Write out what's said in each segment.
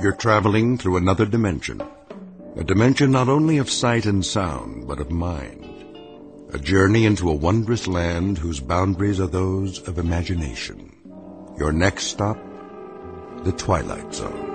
You're traveling through another dimension. A dimension not only of sight and sound, but of mind. A journey into a wondrous land whose boundaries are those of imagination. Your next stop, the Twilight Zone.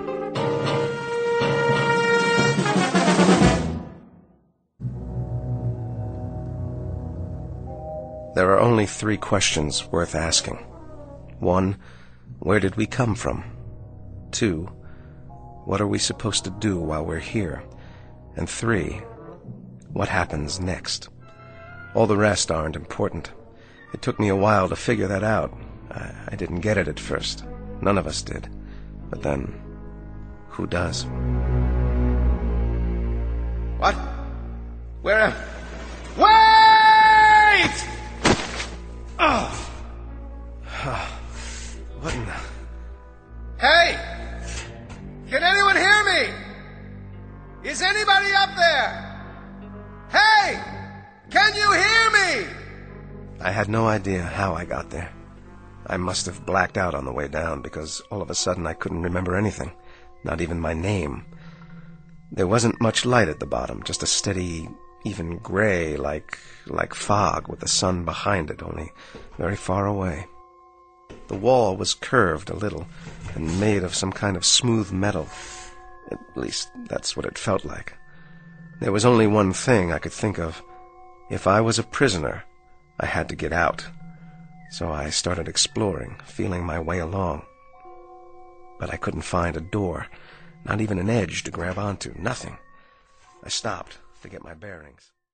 There are only 3 questions worth asking. 1, where did we come from? 2, what are we supposed to do while we're here? And 3, what happens next? All the rest aren't important. It took me a while to figure that out. I didn't get it at first. None of us did. But then, who does? What? Where am... Wait! Oh! What in the... Hey! Can anyone hear me? Is anybody up there? Hey! Can you hear me? I had no idea how I got there. I must have blacked out on the way down, because all of a sudden I couldn't remember anything, not even my name. There wasn't much light at the bottom, just a steady, even gray, like fog with the sun behind it, only very far away. The wall was curved a little and made of some kind of smooth metal. At least, that's what it felt like. There was only one thing I could think of. If I was a prisoner, I had to get out. So I started exploring, feeling my way along. But I couldn't find a door, not even an edge to grab onto, nothing. I stopped to get my bearings.